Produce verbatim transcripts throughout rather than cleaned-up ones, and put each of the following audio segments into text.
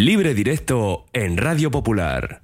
Libre Directo en Radio Popular.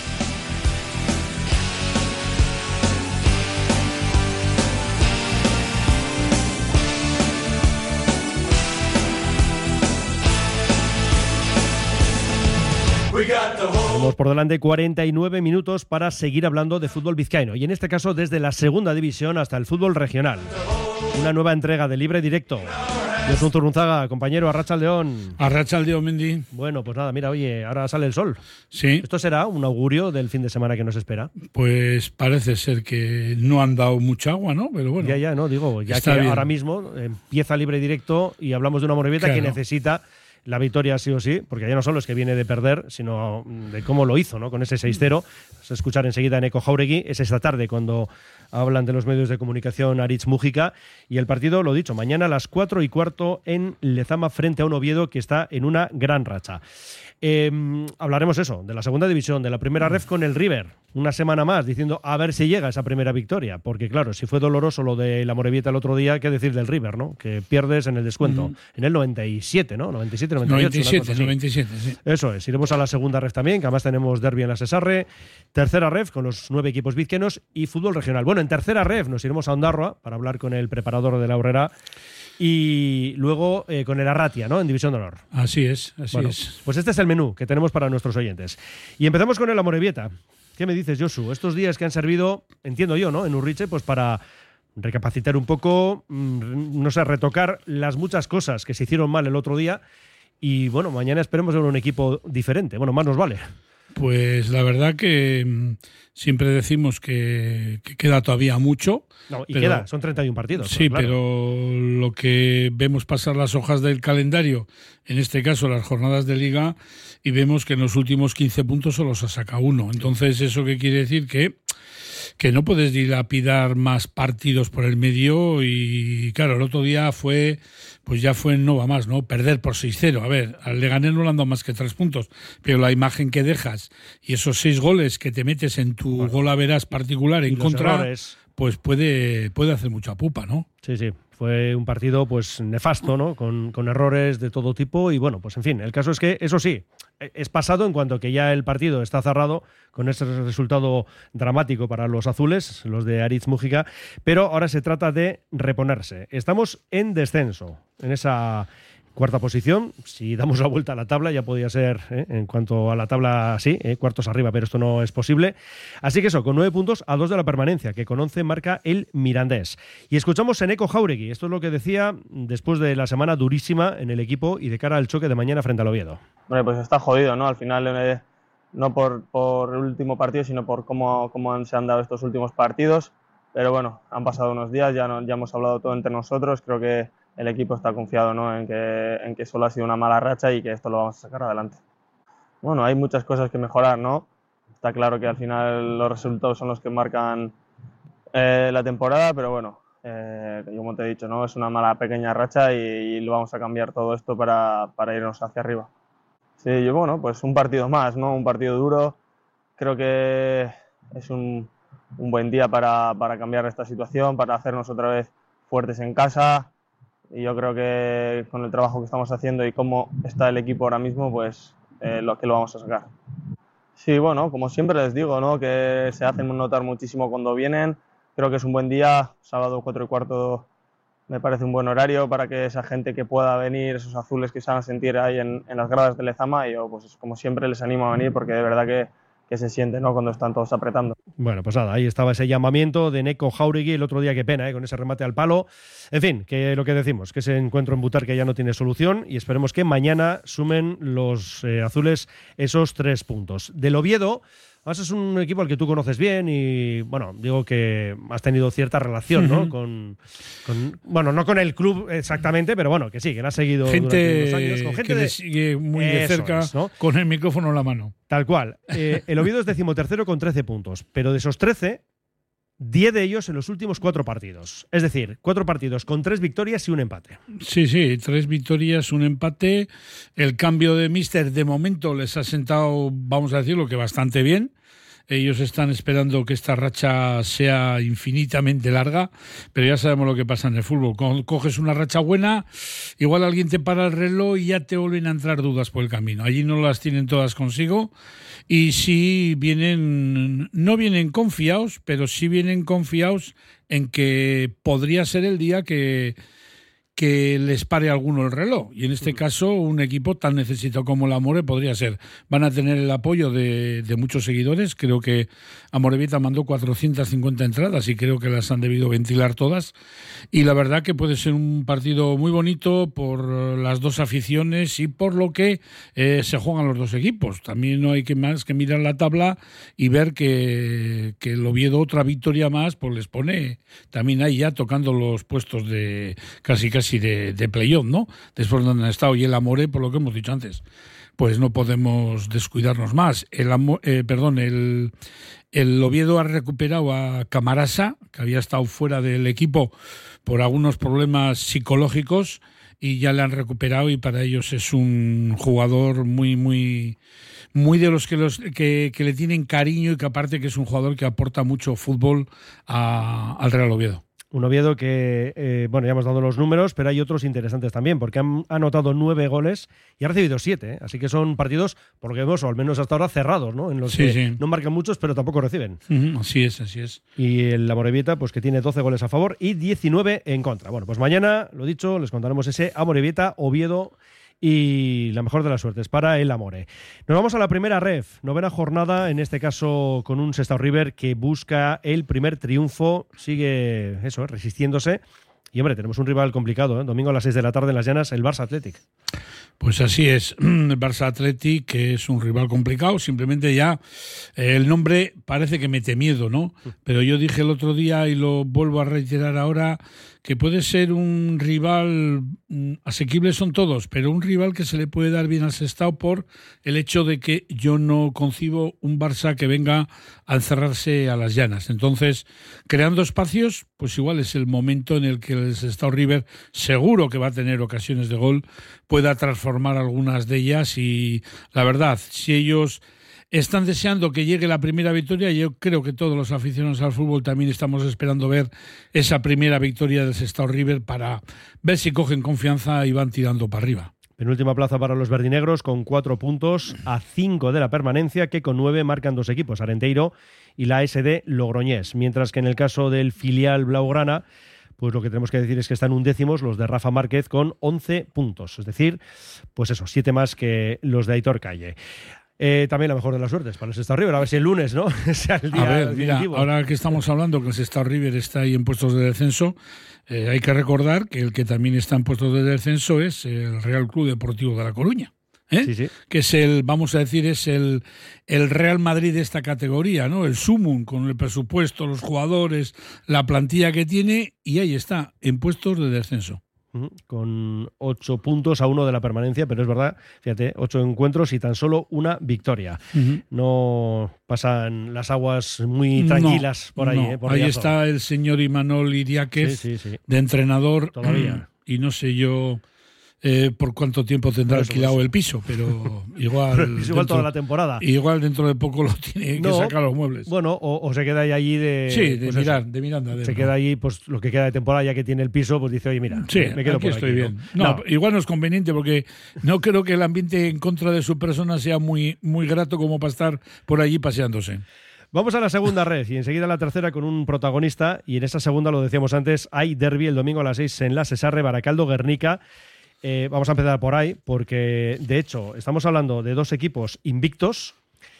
Tenemos por delante cuarenta y nueve minutos para seguir hablando de fútbol vizcaíno y en este caso desde la segunda división hasta el fútbol regional. Una nueva entrega de Libre Directo. Josu Zurrunzaga, compañero, Arratsaldeon. Arratsaldeon, Mendy. Bueno, pues nada, mira, oye, ahora sale el sol. Sí. ¿Esto será un augurio del fin de semana que nos espera? Pues parece ser que no han dado mucha agua, ¿no? Pero bueno. Ya, ya, no, digo, ya está que bien. Ahora mismo empieza Libre Directo y hablamos de una Amorebieta Claro. que necesita la victoria sí o sí, porque ya no solo es que viene de perder, sino de cómo lo hizo, ¿no? Con ese seis cero. Vamos a escuchar enseguida en Eco Jauregui. Es esta tarde cuando hablan de los medios de comunicación Aritz Mújica. Y el partido, lo dicho, mañana a las cuatro y cuarto en Lezama frente a un Oviedo que está en una gran racha. Eh, hablaremos eso, de la segunda división, de la primera ref con el River. Una semana más diciendo a ver si llega esa primera victoria. Porque claro, si fue doloroso lo de la Amorebieta el otro día, ¿qué decir del River, no? Que pierdes en el descuento. Mm. En el noventa y siete, ¿no? noventa y siete, noventa y ocho. noventa y siete, noventa y siete, sí. Eso es. Iremos a la segunda ref también, que además tenemos derbi en la Sesarre. Tercera ref con los nueve equipos vizquenos y fútbol regional. Bueno, en tercera ref nos iremos a Ondarroa para hablar con el preparador de la Aurrera. Y luego eh, con el Arratia, ¿no? En División de Honor. Así es, así bueno, es. Pues este es el menú que tenemos para nuestros oyentes. Y empezamos con el Amorebieta. ¿Qué me dices, Josu? Estos días que han servido, entiendo yo, ¿no? En Urriche, pues para recapacitar un poco, mmm, no sé, retocar las muchas cosas que se hicieron mal el otro día. Y bueno, mañana esperemos ver un equipo diferente. Bueno, más nos vale. Pues la verdad que mmm, siempre decimos que, que queda todavía mucho. No, y pero, queda, son treinta y uno partidos. Sí, claro. Pero lo que vemos pasar las hojas del calendario, en este caso las jornadas de Liga, y vemos que en los últimos quince puntos solo se saca uno. Entonces, ¿eso qué quiere decir? Que que no puedes dilapidar más partidos por el medio y claro, el otro día fue, pues ya fue no va más, ¿no? Perder por seis cero. A ver, al Leganés no le han dado más que tres puntos, pero la imagen que dejas y esos seis goles que te metes en tu bueno, golaveras particular en contra, errores. Pues puede, puede hacer mucha pupa, ¿no? Sí, sí. Fue un partido pues nefasto, ¿no? Con, con errores de todo tipo y bueno, pues en fin, el caso es que eso sí, es pasado en cuanto que ya el partido está cerrado con ese resultado dramático para los azules, los de Aritz Mújica, pero ahora se trata de reponerse. Estamos en descenso, en esa cuarta posición. Si damos la vuelta a la tabla ya podía ser, ¿eh? En cuanto a la tabla, sí, ¿eh? Cuartos arriba, pero esto no es posible. Así que eso, con nueve puntos a dos de la permanencia, que con once marca el Mirandés. Y escuchamos en Eco Jauregui. Esto es lo que decía después de la semana durísima en el equipo y de cara al choque de mañana frente al Oviedo. Bueno, pues está jodido, ¿no? Al final, eh, no por, por el último partido, sino por cómo, cómo se han dado estos últimos partidos. Pero bueno, han pasado unos días, ya, no, ya hemos hablado todo entre nosotros. Creo que el equipo está confiado, ¿no? en, que, en que solo ha sido una mala racha y que esto lo vamos a sacar adelante. Bueno, hay muchas cosas que mejorar, ¿no? Está claro que al final los resultados son los que marcan eh, la temporada, pero bueno, eh, como te he dicho, ¿no? Es una mala pequeña racha y, y lo vamos a cambiar todo esto para, para irnos hacia arriba. Sí, yo, bueno, pues un partido más, ¿no? Un partido duro. Creo que es un, un buen día para, para cambiar esta situación, para hacernos otra vez fuertes en casa. Y yo creo que con el trabajo que estamos haciendo y cómo está el equipo ahora mismo, pues eh, lo que lo vamos a sacar. Sí, bueno, como siempre les digo, ¿no? Que se hacen notar muchísimo cuando vienen. Creo que es un buen día, sábado cuatro y cuarto me parece un buen horario para que esa gente que pueda venir, esos azules que se van a sentir ahí en, en las gradas de Lezama, y yo pues como siempre les animo a venir porque de verdad que que se siente, ¿no? Cuando están todos apretando. Bueno, pues nada, ahí estaba ese llamamiento de Eco Jauregui el otro día, qué pena, ¿eh? Con ese remate al palo. En fin, que lo que decimos, que ese encuentro en Butarque ya no tiene solución y esperemos que mañana sumen los eh, azules esos tres puntos. Del Oviedo, además es un equipo al que tú conoces bien y, bueno, digo que has tenido cierta relación, ¿no? Uh-huh. Con, con, bueno, no con el club exactamente, pero bueno, que sí, que la has seguido gente durante unos años. Con gente que de... le sigue muy de cerca, es, ¿no? Con el micrófono en la mano. Tal cual. Eh, el Oviedo es decimotercero con trece puntos, pero de esos trece, diez de ellos en los últimos cuatro partidos. Es decir, cuatro partidos con tres victorias y un empate. Sí, sí, tres victorias, un empate. El cambio de míster de momento les ha sentado, vamos a decirlo, que bastante bien. ellos están esperando que esta racha sea infinitamente larga, pero ya sabemos lo que pasa en el fútbol. Cuando coges una racha buena, igual alguien te para el reloj y ya te vuelven a entrar dudas por el camino. Allí no las tienen todas consigo y sí vienen, no vienen confiados, pero sí vienen confiados en que podría ser el día que que les pare alguno el reloj. Y en este caso, un equipo tan necesitado como el Amore podría ser. Van a tener el apoyo de, de muchos seguidores. Creo que Amorebieta mandó cuatrocientas cincuenta entradas y creo que las han debido ventilar todas. Y la verdad que puede ser un partido muy bonito por las dos aficiones y por lo que eh, se juegan los dos equipos. También no hay que más que mirar la tabla y ver que, que el Oviedo, otra victoria más, pues les pone también ahí ya tocando los puestos de casi casi de, de playoff, ¿no? Después de donde han estado. Y el Amore, por lo que hemos dicho antes, pues no podemos descuidarnos más. El Amo, eh, perdón, el, el Oviedo ha recuperado a Camarasa, que había estado fuera del equipo por algunos problemas psicológicos, y ya le han recuperado, y para ellos es un jugador muy, muy, muy de los que los que, que le tienen cariño, y que aparte que es un jugador que aporta mucho fútbol a, al Real Oviedo. Un Oviedo que, eh, bueno, ya hemos dado los números, pero hay otros interesantes también, porque han anotado nueve goles y ha recibido siete, ¿eh? Así que son partidos, por lo que vemos, o al menos hasta ahora, cerrados, ¿no? En los sí, que sí. no marcan muchos, pero tampoco reciben. Uh-huh, así es, así es. Y el Amorebieta, pues que tiene doce goles a favor y diecinueve en contra. Bueno, pues mañana, lo dicho, les contaremos ese Amorebieta, Oviedo, y la mejor de las suertes para el Amore. Nos vamos a la primera ref, novena jornada, en este caso con un Sestao River que busca el primer triunfo, sigue eso, resistiéndose. Y hombre, tenemos un rival complicado, ¿eh? Domingo a las seis de la tarde en Las Llanas, el Barça Athletic. Pues así es, el Barça Athletic, que es un rival complicado, simplemente ya eh, el nombre parece que mete miedo, ¿no? Pero yo dije el otro día y lo vuelvo a reiterar ahora, que puede ser un rival, asequibles son todos, pero un rival que se le puede dar bien al Sestao por el hecho de que yo no concibo un Barça que venga a encerrarse a Las Llanas. Entonces, creando espacios, pues igual es el momento en el que el Sestao River, seguro que va a tener ocasiones de gol, pueda transformar algunas de ellas. Y la verdad, si ellos están deseando que llegue la primera victoria, yo creo que todos los aficionados al fútbol también estamos esperando ver esa primera victoria del Sestao River para ver si cogen confianza y van tirando para arriba. Penúltima plaza para los verdinegros con cuatro puntos a cinco de la permanencia, que con nueve marcan dos equipos, Arenteiro y la A S D Logroñés. Mientras que en el caso del filial blaugrana, pues lo que tenemos que decir es que están undécimos los de Rafa Márquez con once puntos. Es decir, pues eso, siete más que los de Aitor Calle. Eh, también la mejor de las suertes para el Sestao River, a ver si el lunes, ¿no? sea el día a ver, mira, definitivo. Ahora que estamos hablando que el Sestao River está ahí en puestos de descenso, eh, hay que recordar que el que también está en puestos de descenso es el Real Club Deportivo de La Coruña. ¿Eh? Sí, sí. Que es el, vamos a decir, es el, el Real Madrid de esta categoría, ¿no? El sumum, con el presupuesto, los jugadores, la plantilla que tiene, y ahí está, en puestos de descenso. Con ocho puntos a uno de la permanencia, pero es verdad, fíjate, ocho encuentros y tan solo una victoria. Uh-huh. No pasan las aguas muy tranquilas no, por ahí. No. ¿eh? Por ahí Riazo. Está el señor Imanol Iriáquez, sí, sí, sí. de entrenador. Todavía. Y no sé yo eh, por cuánto tiempo tendrá eso, alquilado pues. el piso, pero igual... igual dentro, toda la temporada. Igual dentro de poco lo tiene no, que sacar los muebles. Bueno, o, o se queda ahí allí de... Sí, de pues mirar, eso, de Miranda. De se no. queda allí, pues lo que queda de temporada, ya que tiene el piso, pues dice, oye, mira, sí, me quedo aquí por estoy aquí, bien. ¿no? No, No. Igual no es conveniente, porque no creo que el ambiente en contra de su persona sea muy, muy grato como para estar por allí paseándose. Vamos a la segunda red y enseguida la tercera con un protagonista, y en esa segunda, lo decíamos antes, hay derbi el domingo a las seis en la Sesarre, Baracaldo-Guernica. Eh, vamos a empezar por ahí, porque de hecho estamos hablando de dos equipos invictos,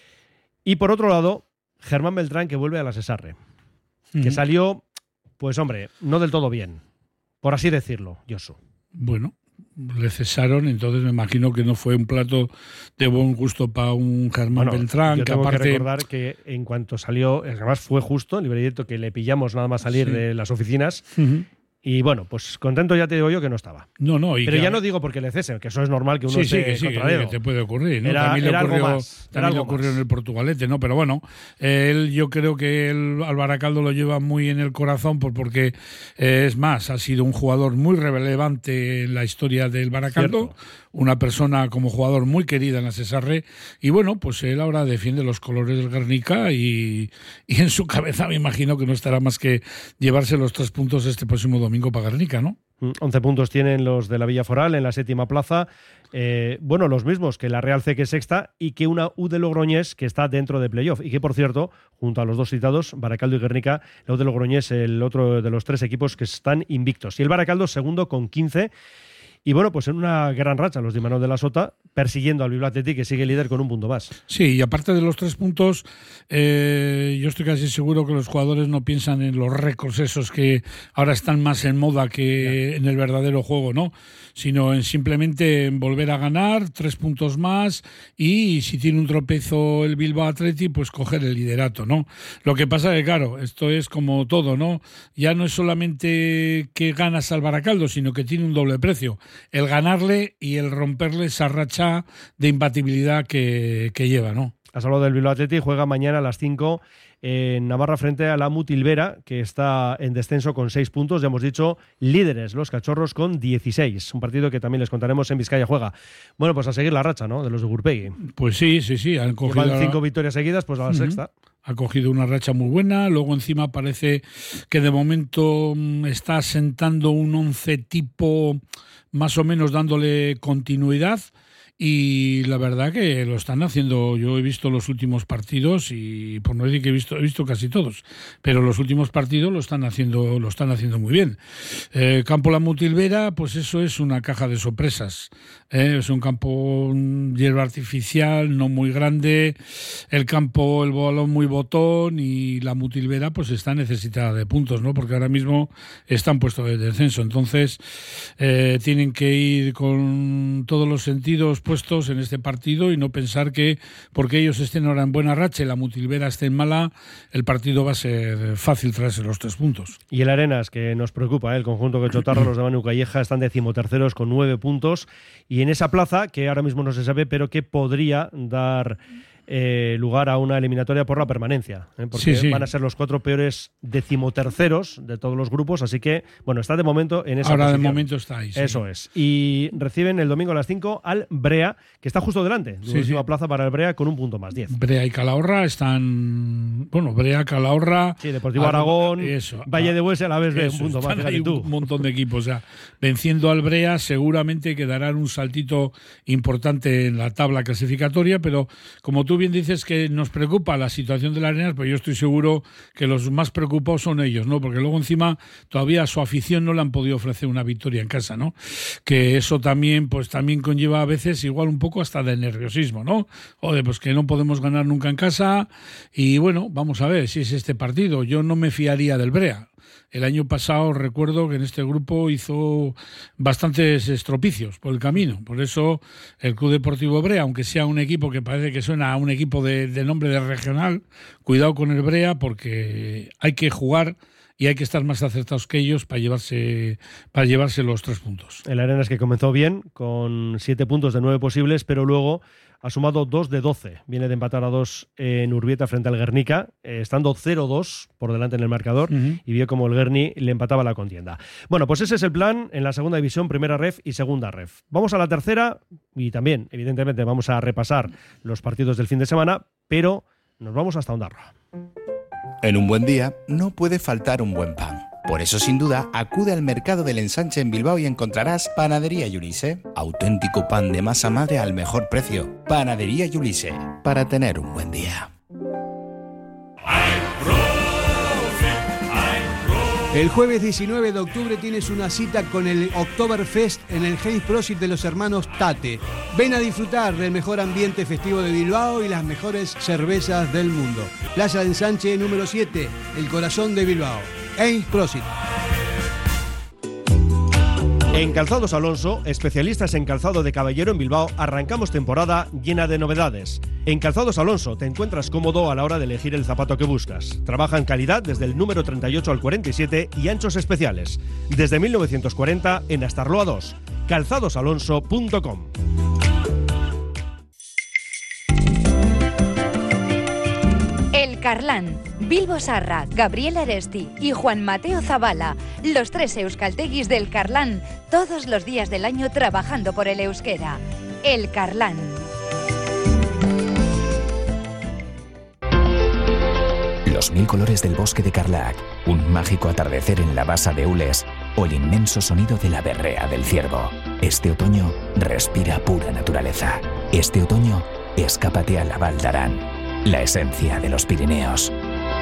y por otro lado, Germán Beltrán, que vuelve a la Sesarre, uh-huh. que salió, pues hombre, no del todo bien, por así decirlo, Josu. Bueno, le cesaron, entonces me imagino que no fue un plato de buen gusto para un Germán bueno, Beltrán. Yo que tengo aparte... que recordar que en cuanto salió, además fue justo, el libre directo que le pillamos nada más salir sí. de las oficinas, uh-huh. Y bueno, pues contento ya te digo yo que no estaba. No, no. Y Pero ya que... no digo porque le cesen, que eso es normal que uno sí, esté sí, que sí, contrariado. que te puede ocurrir, ¿no? Era, también era le ocurrió, algo más. También algo le ocurrió más. en el Portugalete, ¿no? Pero bueno, él yo creo que él, al Baracaldo lo lleva muy en el corazón por, porque, eh, es más, ha sido un jugador muy relevante en la historia del Baracaldo, Cierto. Una persona como jugador muy querida en la Cesarre, y bueno, pues él ahora defiende los colores del Guernica y, y en su cabeza me imagino que no estará más que llevarse los tres puntos este próximo domingo para Guernica, ¿no? once puntos tienen los de la Villa Foral en la séptima plaza. Eh, bueno, los mismos que la Real C, que es sexta, y que una U de Logroñés que está dentro de playoff. Y que, por cierto, junto a los dos citados, Baracaldo y Guernica, la U de Logroñés, el otro de los tres equipos que están invictos. Y el Baracaldo segundo con quince. Y bueno, pues en una gran racha los de Imanol de la Sota, persiguiendo al Bilbao Athletic, que sigue líder con un punto más. Sí, y aparte de los tres puntos, eh, yo estoy casi seguro que los jugadores no piensan en los récords esos que ahora están más en moda que en el verdadero juego, ¿no? Sino en simplemente en volver a ganar, tres puntos más, y si tiene un tropezo el Bilbao Athletic, pues coger el liderato, ¿no? Lo que pasa es que, claro, esto es como todo, ¿no? Ya no es solamente que ganas al Baracaldo, sino que tiene un doble precio. El ganarle y el romperle esa racha de imbatibilidad que, que lleva, ¿no? Has hablado del Bilbao Athletic, juega mañana a las cinco en Navarra frente a la Mutilvera, que está en descenso con seis puntos. Ya hemos dicho, líderes los cachorros con dieciséis. Un partido que también les contaremos en Vizcaya Juega. Bueno, pues a seguir la racha, ¿no?, de los de Gurpegui. Pues sí, sí, sí. Han cogido Llevan cinco victorias seguidas, pues a la uh-huh. sexta. Ha cogido una racha muy buena, luego encima parece que de momento está asentando un once tipo más o menos dándole continuidad, y la verdad que lo están haciendo. Yo he visto los últimos partidos y por no decir que he visto he visto casi todos, pero los últimos partidos lo están haciendo lo están haciendo muy bien. Eh, campo La Mutilvera, pues eso es una caja de sorpresas. Eh, es un campo hierba artificial, no muy grande, el campo, el balón muy botón, y la Mutilvera pues está necesitada de puntos, ¿no? Porque ahora mismo están puestos de descenso, entonces eh, tienen que ir con todos los sentidos puestos en este partido y no pensar que porque ellos estén ahora en buena racha y la Mutilvera esté en mala, el partido va a ser fácil traerse los tres puntos. Y el Arenas, que nos preocupa, ¿eh? El conjunto que Chotarra, los de Manu Calleja, están decimoterceros con nueve puntos, y en esa plaza, que ahora mismo no se sabe, pero que podría dar eh, lugar a una eliminatoria por la permanencia, ¿eh? Porque sí, sí. van a ser los cuatro peores decimoterceros de todos los grupos, así que, bueno, está de momento en esa Ahora posición. de momento está ahí. Sí. Eso es. Y reciben el domingo a las cinco al Brea, que está justo delante, de sí, última sí. plaza para el Brea con un punto más, diez. Brea y Calahorra están, bueno, Brea, Calahorra... Sí, Deportivo Aragón, eso, Valle de Huese a la vez de eso, un punto más. Hay tú. un montón de equipos, o sea, venciendo al Brea seguramente que darán un saltito importante en la tabla clasificatoria, pero como tú bien dices que nos preocupa la situación de la Arenas, pues yo estoy seguro que los más preocupados son ellos, ¿no? Porque luego encima todavía a su afición no le han podido ofrecer una victoria en casa, ¿no? Que eso también, pues también conlleva a veces igual un poco hasta de nerviosismo, ¿no? Joder, pues que no podemos ganar nunca en casa, y bueno, vamos a ver si es este partido. Yo no me fiaría del Brea. El año pasado recuerdo que en este grupo hizo bastantes estropicios por el camino. Por eso el Club Deportivo Brea, aunque sea un equipo que parece que suena a un equipo de, de nombre de regional, cuidado con el Brea, porque hay que jugar y hay que estar más acertados que ellos para llevarse para llevarse los tres puntos. El Arenas, que comenzó bien, con siete puntos de nueve posibles, pero luego ha sumado dos de doce. Viene de empatar a dos en Urbieta frente al Guernica, eh, estando cero dos por delante en el marcador, uh-huh. y vio como el Guerni le empataba la contienda. Bueno, pues ese es el plan en la segunda división, primera ref y segunda ref. Vamos a la tercera, y también, evidentemente, vamos a repasar los partidos del fin de semana, pero nos vamos hasta Ondarroa. En un buen día no puede faltar un buen pan. Por eso, sin duda, acude al Mercado del Ensanche en Bilbao y encontrarás Panadería Yulise. Auténtico pan de masa madre al mejor precio. Panadería Yulise, para tener un buen día. El jueves diecinueve de octubre tienes una cita con el Oktoberfest en el Heinz Prosit de los hermanos Tate. Ven a disfrutar del mejor ambiente festivo de Bilbao y las mejores cervezas del mundo. Playa de Ensanche número siete, el corazón de Bilbao. Heinz Prosit. En Calzados Alonso, especialistas en calzado de caballero en Bilbao, arrancamos temporada llena de novedades. En Calzados Alonso te encuentras cómodo a la hora de elegir el zapato que buscas. Trabaja en calidad desde el número treinta y ocho al cuarenta y siete y anchos especiales. Desde mil novecientos cuarenta en Astarloa dos. calzados alonso punto com. El Carlán, Bilbo Sarra, Gabriel Aresti y Juan Mateo Zavala, los tres euskalteguis del Carlán, todos los días del año trabajando por el euskera. El Carlán. Los mil colores del bosque de Carlac, un mágico atardecer en la basa de Ules o el inmenso sonido de la berrea del ciervo. Este otoño respira pura naturaleza. Este otoño escápate a la Val d'Aran, la esencia de los Pirineos.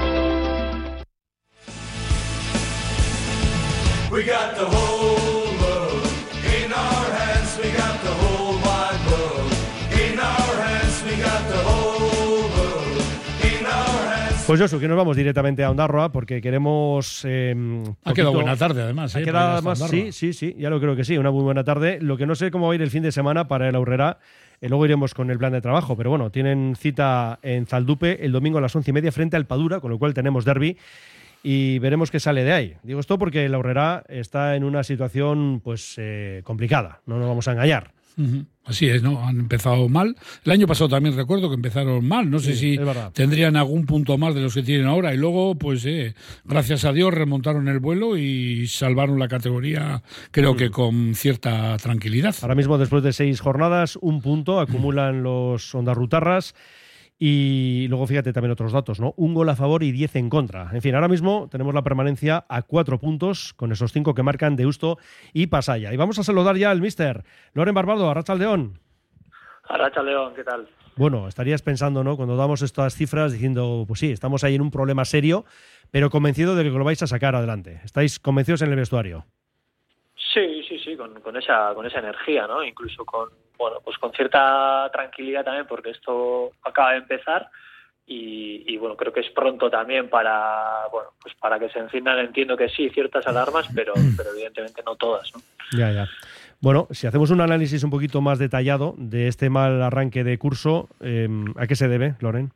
We got the whole world in our hands. We got the whole wide world in our hands. We got the whole world in our hands. Pues Josu, que nos vamos directamente a Ondarroa porque queremos... Eh, ha quedado buena tarde, además. Ha ¿eh? quedado más, sí, sí, sí, ya lo creo que sí, una muy buena tarde. Lo que no sé cómo va a ir el fin de semana para el Aurrera, eh, luego iremos con el plan de trabajo, pero bueno, tienen cita en Zaldupe el domingo a las once y media frente al Padura, con lo cual tenemos derbi y veremos qué sale de ahí. Digo esto porque el Aurrera está en una situación pues eh, complicada, no nos vamos a engañar. Uh-huh. Así es, ¿no? Han empezado mal. El año pasado también recuerdo que empezaron mal. No sé sí, si tendrían algún punto más de los que tienen ahora. Y luego, pues, eh, gracias a Dios, remontaron el vuelo y salvaron la categoría, creo uh-huh. que con cierta tranquilidad. Ahora mismo, después de seis jornadas, un punto acumulan uh-huh. los ondarrutarras. Y luego fíjate también otros datos, ¿no? Un gol a favor y diez en contra. En fin, ahora mismo tenemos la permanencia a cuatro puntos con esos cinco que marcan Deusto y Pasaya. Y vamos a saludar ya al míster Loren Barbado, Arratsaldeon. Arratsaldeon, ¿qué tal? Bueno, estarías pensando, ¿no? Cuando damos estas cifras diciendo, pues sí, estamos ahí en un problema serio, pero convencido de que lo vais a sacar adelante. ¿Estáis convencidos en el vestuario? Sí, sí, sí, con, con esa con esa energía, ¿no? Incluso con bueno, pues con cierta tranquilidad también, porque esto acaba de empezar y, y bueno, creo que es pronto también para bueno, pues para que se enciendan. Entiendo que sí, ciertas alarmas, pero pero evidentemente no todas, ¿no? Ya, ya. Bueno, si hacemos un análisis un poquito más detallado de este mal arranque de curso, eh, ¿a qué se debe, Loren?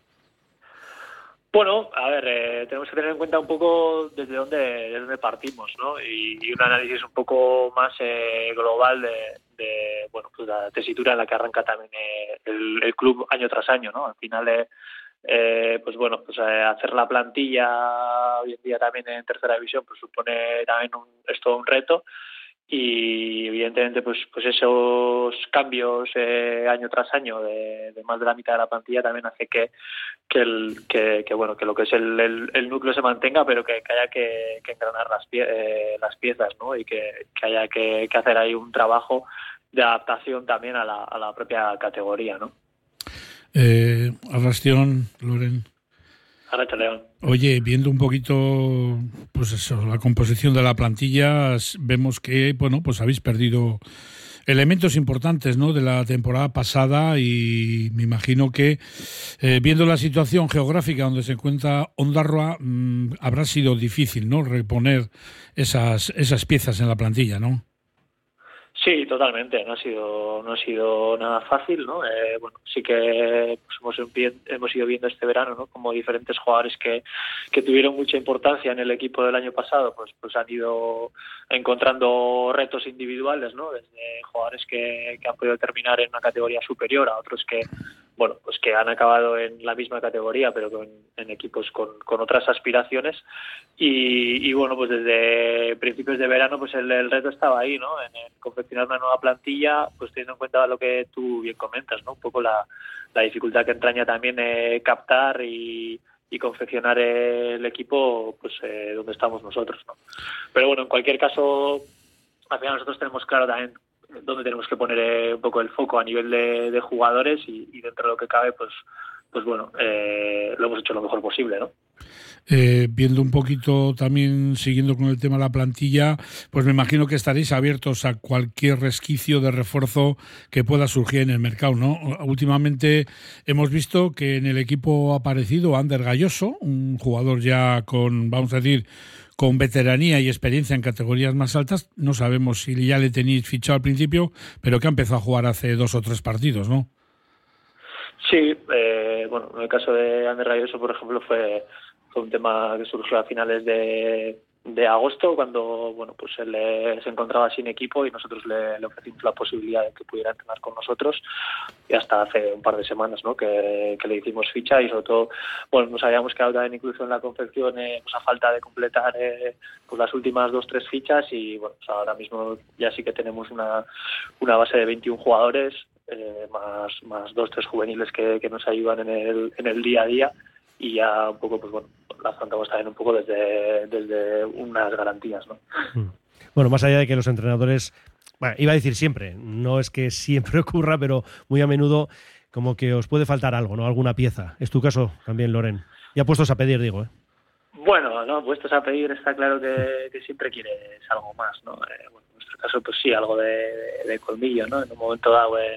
Bueno, a ver, eh, tenemos que tener en cuenta un poco desde dónde, desde dónde partimos, ¿no? Y, y un análisis un poco más eh, global de, de bueno, pues la tesitura en la que arranca también eh, el, el club año tras año, ¿no? Al final, eh, eh, pues bueno, pues eh, hacer la plantilla hoy en día también en tercera división, pues supone también un, es todo un reto. Y evidentemente pues pues esos cambios eh, año tras año de, de más de la mitad de la plantilla también hace que que el que, que bueno que lo que es el, el, el núcleo se mantenga, pero que, que haya que, que engranar las pie, eh, las piezas, ¿no? Y que, que haya que, que hacer ahí un trabajo de adaptación también a la, a la propia categoría, ¿no? Eh, Arrastión, Loren. León. Oye, viendo un poquito pues eso, la composición de la plantilla, vemos que bueno, pues habéis perdido elementos importantes, ¿no?, de la temporada pasada y me imagino que eh, viendo la situación geográfica donde se encuentra Ondarroa, mmm, habrá sido difícil, ¿no?, reponer esas esas piezas en la plantilla, ¿no? Sí, totalmente. No ha sido no ha sido nada fácil, ¿no? Eh, bueno, sí que pues, hemos hemos ido viendo este verano, ¿no?, como diferentes jugadores que, que tuvieron mucha importancia en el equipo del año pasado, pues pues han ido encontrando retos individuales, ¿no? Desde jugadores que, que han podido terminar en una categoría superior a otros que bueno, pues que han acabado en la misma categoría, pero con, en equipos con, con otras aspiraciones. Y, y bueno, pues desde principios de verano, pues el, el reto estaba ahí, ¿no? En, en confeccionar una nueva plantilla, pues teniendo en cuenta lo que tú bien comentas, ¿no? Un poco la, la dificultad que entraña también eh, captar y, y confeccionar el equipo, pues eh, donde estamos nosotros, ¿no? Pero bueno, en cualquier caso, al final nosotros tenemos claro también donde tenemos que poner eh, un poco el foco a nivel de, de jugadores y, y dentro de lo que cabe, pues pues bueno, eh, lo hemos hecho lo mejor posible, ¿no? Eh, viendo un poquito también, siguiendo con el tema de la plantilla, pues me imagino que estaréis abiertos a cualquier resquicio de refuerzo que pueda surgir en el mercado, ¿no? Últimamente hemos visto que en el equipo ha aparecido Ander Galloso, un jugador ya con, vamos a decir, con veteranía y experiencia en categorías más altas. No sabemos si ya le tenéis fichado al principio, pero que ha empezado a jugar hace dos o tres partidos, ¿no? Sí, eh, bueno, en el caso de Ander Rayoso, por ejemplo, fue, fue un tema que surgió a finales de, de agosto, cuando bueno, pues él eh, se encontraba sin equipo y nosotros le, le ofrecimos la posibilidad de que pudiera entrenar con nosotros, y hasta hace un par de semanas, ¿no?, que, que le hicimos ficha, y sobre todo, bueno, nos habíamos quedado también incluso en la confección eh, pues a falta de completar eh, pues las últimas dos, tres fichas, y bueno, pues ahora mismo ya sí que tenemos una, una base de veintiún jugadores, eh, más, más dos, tres juveniles que, que nos ayudan en el, en el día a día, y ya un poco, pues bueno, la afrontamos también un poco desde, desde unas garantías, ¿no? Bueno, más allá de que los entrenadores, bueno, iba a decir siempre, no es que siempre ocurra, pero muy a menudo como que os puede faltar algo, ¿no? Alguna pieza. ¿Es tu caso también, Loren? Ya puestos a pedir, digo, ¿eh? Bueno, no, puestos a pedir está claro que, que siempre quieres algo más, ¿no? Eh, bueno, en nuestro caso, pues sí, algo de, de, de colmillo, ¿no? En un momento dado en,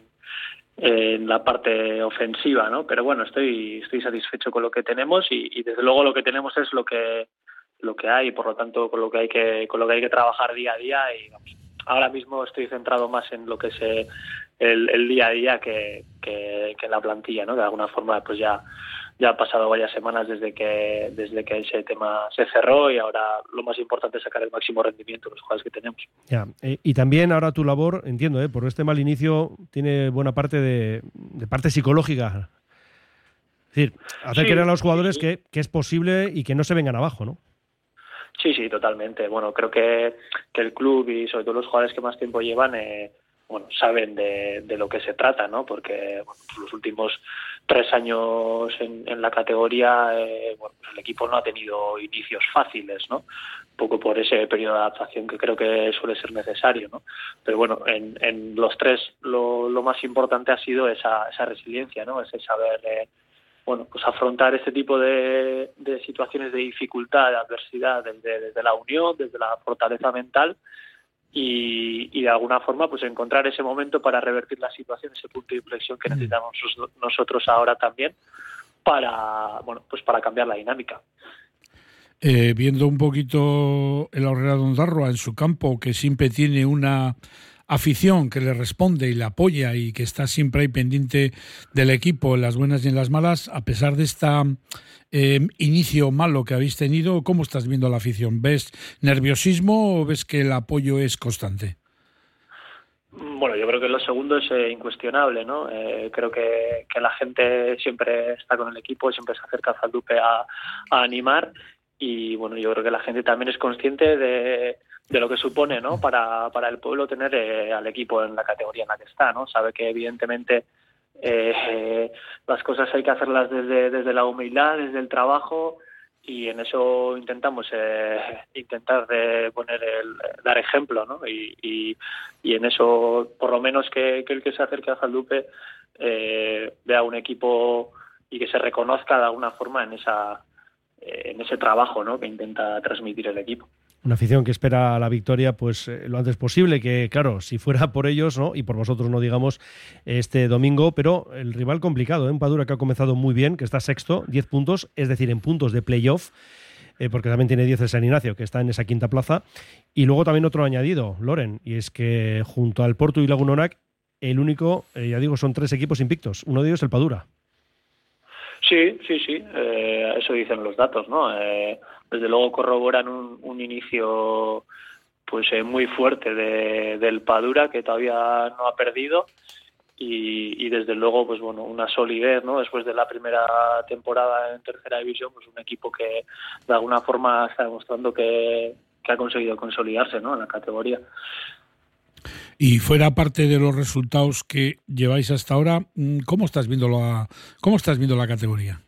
en la parte ofensiva, ¿no? Pero bueno, estoy estoy satisfecho con lo que tenemos, y, y desde luego lo que tenemos es lo que lo que hay, por lo tanto con lo que hay que con lo que hay que trabajar día a día, y vamos, ahora mismo estoy centrado más en lo que es eh, el, el día a día que, que, que en la plantilla, ¿no? De alguna forma, pues ya ya han pasado varias semanas desde que desde que ese tema se cerró, y ahora lo más importante es sacar el máximo rendimiento de los jugadores que tenemos. Ya, eh, y también ahora tu labor, entiendo, eh, por este mal inicio tiene buena parte de, de parte psicológica. Es decir, hacer Sí, creer a los jugadores sí, sí. que, que es posible y que no se vengan abajo, ¿no? Sí, sí, totalmente. Bueno, creo que, que el club y sobre todo los jugadores que más tiempo llevan, eh, bueno, saben de, de lo que se trata, ¿no? Porque bueno, pues los últimos tres años en, en la categoría, eh, bueno, pues el equipo no ha tenido inicios fáciles, ¿no? Un poco por ese periodo de adaptación que creo que suele ser necesario, ¿no? Pero bueno, en, en los tres lo, lo más importante ha sido esa, esa resiliencia, ¿no? Ese saber eh, bueno, pues afrontar este tipo de, de situaciones de dificultad, de adversidad, desde, desde la unión, desde la fortaleza mental, y, y de alguna forma pues encontrar ese momento para revertir la situación, ese punto de inflexión que necesitamos nosotros ahora también para, bueno, pues para cambiar la dinámica. Eh, viendo un poquito el Aurrera de Ondarroa en su campo, que siempre tiene una afición que le responde y le apoya y que está siempre ahí pendiente del equipo en las buenas y en las malas, a pesar de este eh, inicio malo que habéis tenido, ¿cómo estás viendo la afición? ¿Ves nerviosismo o ves que el apoyo es constante? Bueno, yo creo que lo segundo es eh, incuestionable, ¿no? Eh, creo que, que la gente siempre está con el equipo, siempre se acerca a Zaldupe a, a animar, y bueno, yo creo que la gente también es consciente de de lo que supone, ¿no?, para, para el pueblo tener eh, al equipo en la categoría en la que está, ¿no? Sabe que evidentemente eh, eh, las cosas hay que hacerlas desde, desde la humildad, desde el trabajo, y en eso intentamos eh, intentar de poner el, dar ejemplo, ¿no? Y, y, y en eso, por lo menos que, que el que se acerque a Zaldupe eh, vea un equipo y que se reconozca de alguna forma en esa eh, en ese trabajo, ¿no?, que intenta transmitir el equipo. Una afición que espera la victoria pues eh, lo antes posible, que claro, si fuera por ellos, ¿no?, y por vosotros no digamos, este domingo, pero el rival complicado, ¿eh? Un Padura que ha comenzado muy bien, que está sexto, diez puntos, es decir, en puntos de playoff, eh, porque también tiene diez el San Ignacio, que está en esa quinta plaza, y luego también otro añadido, Loren, y es que junto al Porto y Lagunonac, el único, eh, ya digo, son tres equipos invictos, uno de ellos el Padura. Sí, sí, sí, eh, eso dicen los datos, ¿no? Eh, desde luego corroboran un, un inicio pues eh, muy fuerte de, del Padura, que todavía no ha perdido, y, y desde luego pues bueno, una solidez, ¿no? Después de la primera temporada en tercera división, pues un equipo que de alguna forma está demostrando que, que ha conseguido consolidarse, ¿no?, en la categoría. Y fuera parte de los resultados que lleváis hasta ahora, ¿cómo estás viendo la, cómo estás viendo la categoría?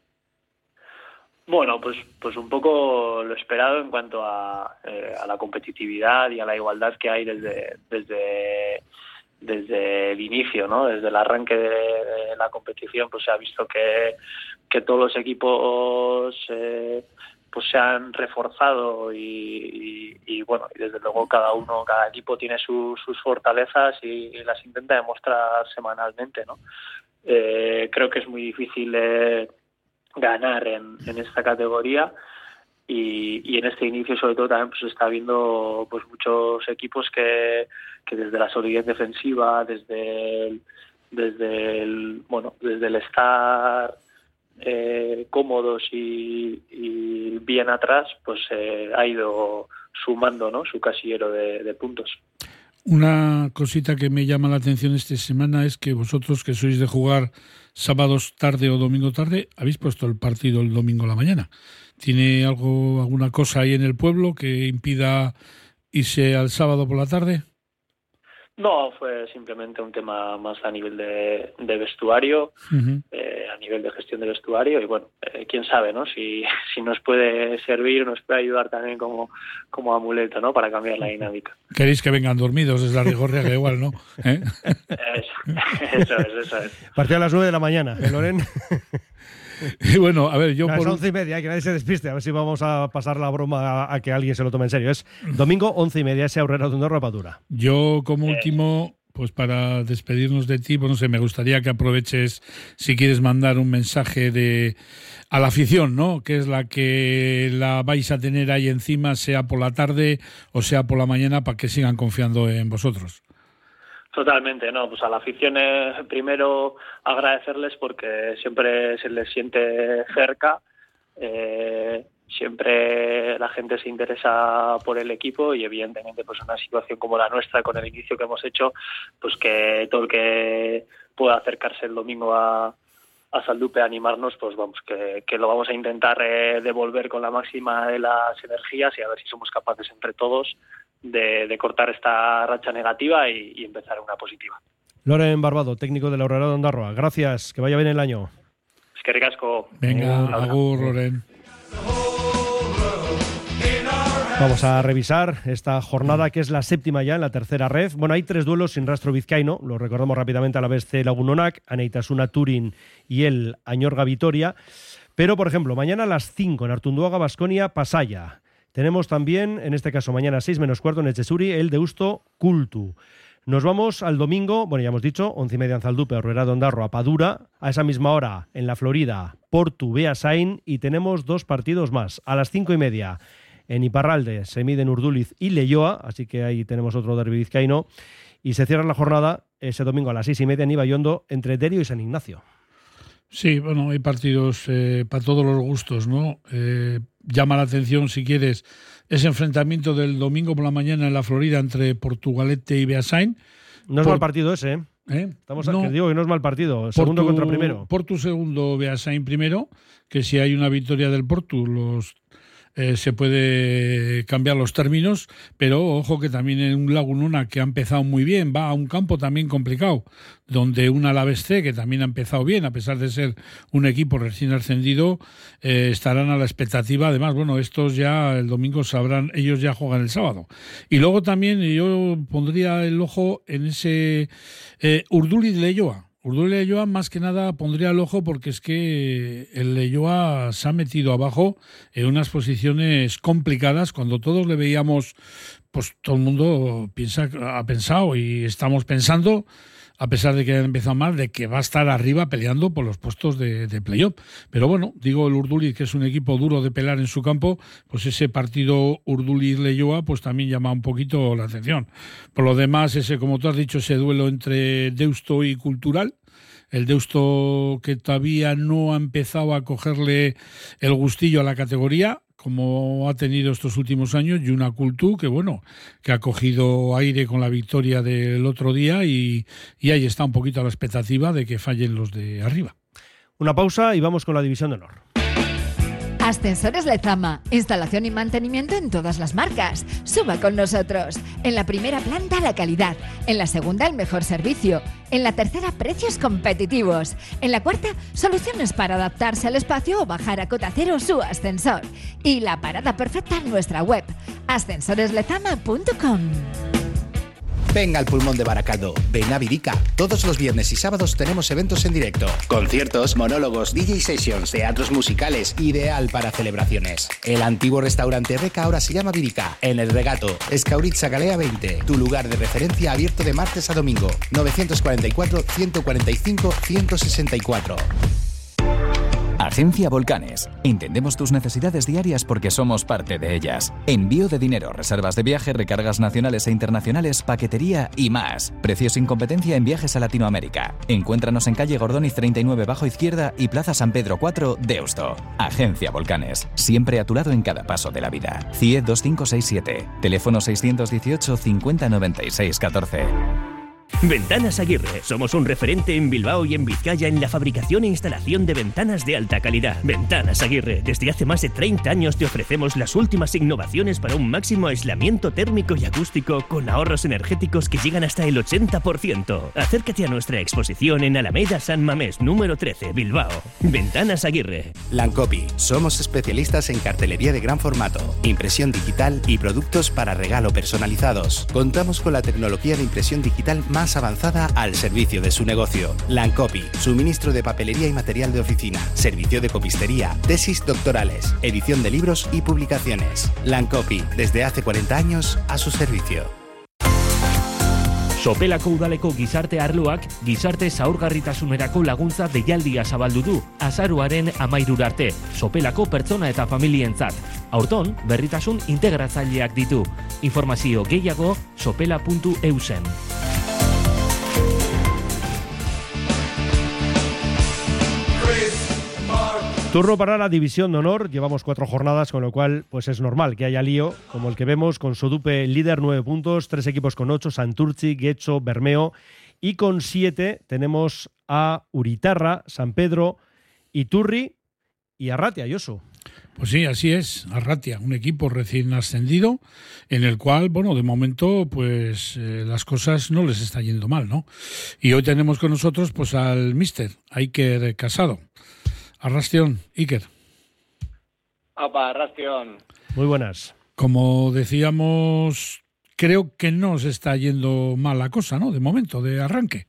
Bueno, pues pues un poco lo esperado en cuanto a, eh, a la competitividad y a la igualdad que hay desde desde desde el inicio, ¿no? Desde el arranque de, de la competición, pues se ha visto que, que todos los equipos eh, pues se han reforzado y, y, y bueno, y desde luego cada uno, cada equipo tiene su, sus fortalezas y, y las intenta demostrar semanalmente, ¿no? Eh, creo que es muy difícil eh, ganar en, en esta categoría, y, y en este inicio sobre todo también pues está viendo pues muchos equipos que, que desde la solidez defensiva, desde el, desde el, bueno, desde el estar eh, cómodos y, y bien atrás, pues eh, ha ido sumando, ¿no?, su casillero de, de puntos. Una cosita que me llama la atención esta semana es que vosotros, que sois de jugar sábados tarde o domingo tarde, habéis puesto el partido el domingo a la mañana. ¿Tiene algo, alguna cosa ahí en el pueblo que impida irse al sábado por la tarde? No, fue simplemente un tema más a nivel de, de vestuario, uh-huh. eh, a nivel de gestión de vestuario, y bueno, eh, quién sabe, ¿no? Si, si nos puede servir, nos puede ayudar también como, como amuleto, ¿no?, para cambiar la dinámica. Queréis que vengan dormidos, es la rigorriaga igual, ¿no? ¿Eh? Eso, eso es, eso es. Partido a las nueve de la mañana, ¿eh, Loren? Y bueno, a ver, yo a por... las once y media, que nadie se despiste, a ver si vamos a pasar la broma a, a que alguien se lo tome en serio. Es domingo, once y media, ese Aurrera de Ondorro Padura. Yo, como último, pues para despedirnos de ti, pues no sé, me gustaría que aproveches, si quieres mandar un mensaje de a la afición, ¿no?, que es la que la vais a tener ahí encima, sea por la tarde o sea por la mañana, para que sigan confiando en vosotros. Totalmente, no, pues a la afición eh, primero agradecerles porque siempre se les siente cerca, eh, siempre la gente se interesa por el equipo y evidentemente pues una situación como la nuestra con el inicio que hemos hecho, pues que todo el que pueda acercarse el domingo a, a Zaldupe a animarnos, pues vamos, que, que lo vamos a intentar eh, devolver con la máxima de las energías y a ver si somos capaces entre todos De, de cortar esta racha negativa y, y empezar una positiva. Loren Barbado, técnico de la Aurrera de Ondarroa. Gracias, que vaya bien el año. Es que ricasco. Venga, agur, Loren. Vamos a revisar esta jornada, que es la séptima ya en la tercera ref. Bueno, hay tres duelos sin rastro vizcaíno, lo recordamos rápidamente: a la vez C Lagunonac, Aneitasuna Turín y el Añorga Vitoria. Pero, por ejemplo, mañana a las cinco en Artunduaga, Baskonia, Pasaya. Tenemos también, en este caso mañana a seis menos cuarto en Echesuri, el Deusto Cultu. Nos vamos al domingo, bueno, ya hemos dicho, once y media en Zaldupe, Aurrera de Ondarroa, Padura. A esa misma hora en la Florida, Portu, Beasain. Y tenemos dos partidos más. A las cinco y media en Iparralde se miden Urduliz y Leioa, así que ahí tenemos otro derbi vizcaíno. Y se cierra la jornada ese domingo a las seis y media en Ibaiondo entre Derio y San Ignacio. Sí, bueno, hay partidos eh, para todos los gustos, ¿no? Eh, llama la atención, si quieres, ese enfrentamiento del domingo por la mañana en la Florida entre Portugalete y Beasain. No es por... mal partido ese, ¿eh? ¿Eh? Estamos no. que digo que no es mal partido. Segundo Portu, contra primero. Portu segundo, Beasain primero, que si hay una victoria del Portu, los eh, se puede cambiar los términos, pero ojo que también en un Lagunona que ha empezado muy bien, va a un campo también complicado, donde un Alavés C, que también ha empezado bien, a pesar de ser un equipo recién ascendido, eh, estarán a la expectativa. Además, bueno, estos ya el domingo sabrán, ellos ya juegan el sábado. Y luego también yo pondría el ojo en ese eh, Urduliz Leioa. Urduliz Leioa, más que nada, pondría el ojo porque es que el Leioa se ha metido abajo en unas posiciones complicadas. Cuando todos le veíamos, pues todo el mundo piensa, ha pensado y estamos pensando, a pesar de que ha empezado mal, de que va a estar arriba peleando por los puestos de, de playoff. Pero bueno, digo, el Urduliz, que es un equipo duro de pelar en su campo, pues ese partido Urduliz-Leioa pues también llama un poquito la atención. Por lo demás, ese, como tú has dicho, ese duelo entre Deusto y Cultural, el Deusto que todavía no ha empezado a cogerle el gustillo a la categoría, como ha tenido estos últimos años, y una Cultu que, bueno, que ha cogido aire con la victoria del otro día y, y ahí está un poquito a la expectativa de que fallen los de arriba. Una pausa y vamos con la división de honor. Ascensores Lezama, instalación y mantenimiento en todas las marcas. Suba con nosotros. En la primera planta la calidad, en la segunda el mejor servicio, en la tercera precios competitivos, en la cuarta soluciones para adaptarse al espacio o bajar a cota cero su ascensor. Y la parada perfecta en nuestra web, ascensores lezama punto com. Venga al pulmón de Baracaldo, ven a Virica. Todos los viernes y sábados tenemos eventos en directo. Conciertos, monólogos, D J sessions, teatros musicales, ideal para celebraciones. El antiguo restaurante Reca ahora se llama Virica, en el Regato, Escauritza Galea veinte. Tu lugar de referencia abierto de martes a domingo. novecientos cuarenta y cuatro, ciento cuarenta y cinco, ciento sesenta y cuatro. Agencia Volcanes. Entendemos tus necesidades diarias porque somos parte de ellas. Envío de dinero, reservas de viaje, recargas nacionales e internacionales, paquetería y más. Precios sin competencia en viajes a Latinoamérica. Encuéntranos en calle Gordóniz treinta y nueve bajo izquierda y Plaza San Pedro cuatro, Deusto. Agencia Volcanes. Siempre a tu lado en cada paso de la vida. C I E dos cinco seis siete. Teléfono seiscientos dieciocho cincuenta noventa y seis catorce. Ventanas Aguirre. Somos un referente en Bilbao y en Vizcaya en la fabricación e instalación de ventanas de alta calidad. Ventanas Aguirre. Desde hace más de treinta años te ofrecemos las últimas innovaciones para un máximo aislamiento térmico y acústico con ahorros energéticos que llegan hasta el ochenta por ciento. Acércate a nuestra exposición en Alameda San Mamés, número trece, Bilbao. Ventanas Aguirre. Lancopi. Somos especialistas en cartelería de gran formato, impresión digital y productos para regalo personalizados. Contamos con la tecnología de impresión digital más más avanzada al servicio de su negocio. Lancopi, suministro de papelería y material de oficina, servicio de copistería, tesis doctorales, edición de libros y publicaciones. Lancopi, desde hace cuarenta años a su servicio. Sopelako udaleko gizarte arloak gizarte zaurgarritasunerako laguntza deialdia zabaldu du azaroaren hamairura arte, Sopelako pertsona eta familientzat. Aurton, berritasun integratzaileak ditu. Informazio gehiago sopela puntu eusen. Turno para la División de Honor. Llevamos cuatro jornadas, con lo cual pues es normal que haya lío, como el que vemos, con Sodupe líder, nueve puntos, tres equipos con ocho, Santurtzi, Getxo, Bermeo, y con siete tenemos a Uritarra, San Pedro, Iturri y Arratia, Josu. Pues sí, así es, Arratia, un equipo recién ascendido, en el cual, bueno, de momento, pues eh, las cosas no les está yendo mal, ¿no? Y hoy tenemos con nosotros pues al míster Iker Casado. Arrastión, Iker. Apa, Arrastión. Muy buenas. Como decíamos, creo que no se está yendo mal la cosa, ¿no? De momento, de arranque.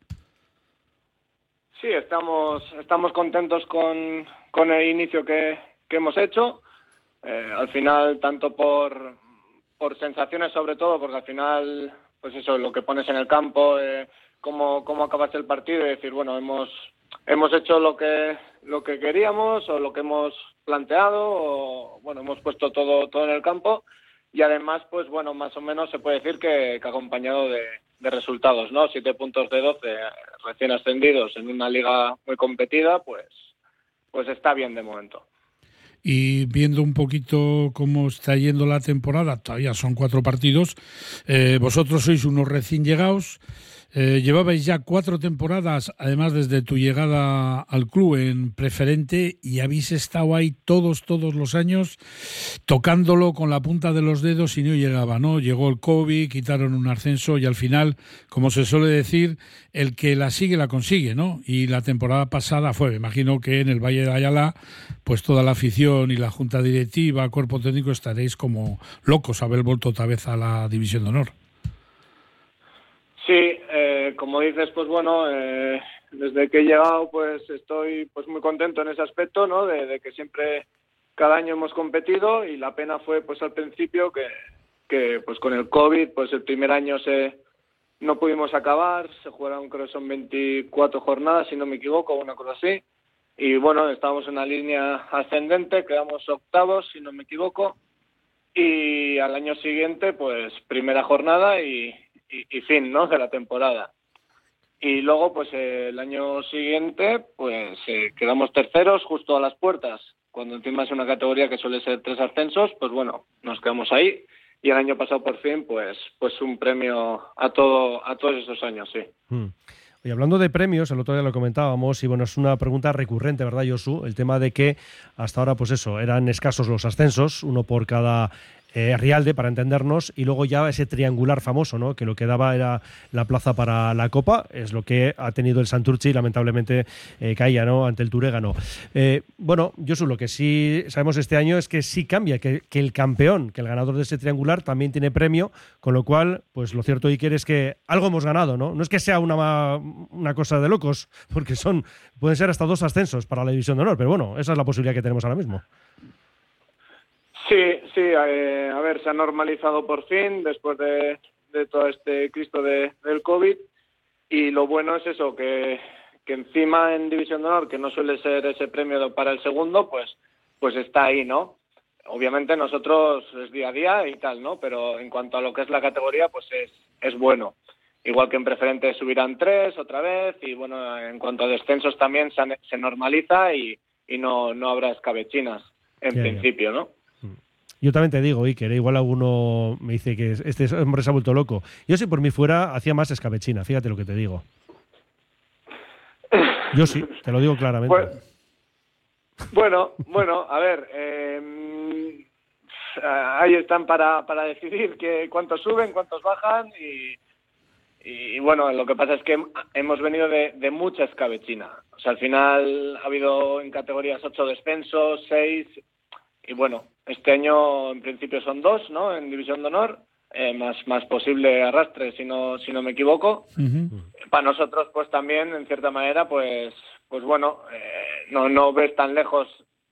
Sí, estamos estamos contentos con, con el inicio que, que hemos hecho. Eh, al final, tanto por, por sensaciones sobre todo, porque al final, pues eso, lo que pones en el campo, eh, cómo, cómo acabas el partido y decir, bueno, hemos... Hemos hecho lo que lo que queríamos o lo que hemos planteado o bueno hemos puesto todo todo en el campo y además pues bueno más o menos se puede decir que, que acompañado de, de resultados, ¿no? Siete puntos de doce recién ascendidos en una liga muy competida, pues pues está bien de momento. Y viendo un poquito cómo está yendo la temporada, todavía son cuatro partidos, eh, vosotros sois unos recién llegados. Eh, llevabais ya cuatro temporadas, además desde tu llegada al club en preferente, y habéis estado ahí todos, todos los años tocándolo con la punta de los dedos y no llegaba, ¿no? Llegó el COVID, quitaron un ascenso y al final, como se suele decir, el que la sigue la consigue, ¿no? Y la temporada pasada fue, me imagino que en el Valle de Ayala, pues toda la afición y la junta directiva, cuerpo técnico, estaréis como locos haber vuelto otra vez a la División de Honor. Sí, eh, como dices, pues bueno, eh, desde que he llegado, pues estoy pues muy contento en ese aspecto, ¿no? De, de que siempre, cada año hemos competido y la pena fue, pues al principio que, que pues con el COVID, pues el primer año se no pudimos acabar, se jugaron creo que son veinticuatro jornadas, si no me equivoco, una cosa así, y bueno, estábamos en una línea ascendente, quedamos octavos, si no me equivoco, y al año siguiente, pues primera jornada y Y, y fin, ¿no?, de la temporada. Y luego, pues eh, el año siguiente, pues eh, quedamos terceros justo a las puertas. Cuando encima es una categoría que suele ser tres ascensos, pues bueno, nos quedamos ahí. Y el año pasado, por fin, pues pues un premio a todo a todos esos años, sí. Hmm. Y hablando de premios, el otro día lo comentábamos, y bueno, es una pregunta recurrente, ¿verdad, Josu? El tema de que hasta ahora, pues eso, eran escasos los ascensos, uno por cada eh, Rialde, para entendernos, y luego ya ese triangular famoso, ¿no? Que lo que daba era la plaza para la Copa, es lo que ha tenido el Santurtzi, y lamentablemente eh, caía, ¿no?, ante el Turégano. Eh, bueno, Josu, lo que sí sabemos este año es que sí cambia, que, que el campeón, que el ganador de ese triangular también tiene premio, con lo cual, pues lo cierto, Iker, es que algo hemos ganado, ¿no? No es que sea una, una cosa de locos, porque son pueden ser hasta dos ascensos para la División de Honor, pero bueno, esa es la posibilidad que tenemos ahora mismo. Sí, sí, eh, a ver, se ha normalizado por fin después de, de todo este Cristo de, del COVID, y lo bueno es eso, que, que encima en División de Honor, que no suele ser ese premio para el segundo, pues, pues está ahí, ¿no? Obviamente nosotros es día a día y tal, ¿no? Pero en cuanto a lo que es la categoría, pues es, es bueno. Igual que en preferente subirán tres otra vez y bueno, en cuanto a descensos también se, se normaliza y, y no, no habrá escabechinas en Ya, principio, ya. ¿no? Yo también te digo, Iker, igual alguno me dice que este hombre se ha vuelto loco. Yo si por mí fuera hacía más escabechina, fíjate lo que te digo. Yo sí, te lo digo claramente. Pues, bueno, bueno, a ver, eh, ahí están para, para decidir que cuántos suben, cuántos bajan y, y bueno, lo que pasa es que hemos venido de, de mucha escabechina. O sea, al final ha habido en categorías ocho descensos, seis, y bueno, este año en principio son dos, ¿no? En División de Honor, eh, más, más posible arrastre, si no, si no me equivoco. Uh-huh. Para nosotros, pues también, en cierta manera, pues, pues bueno, eh, no, no ves tan lejos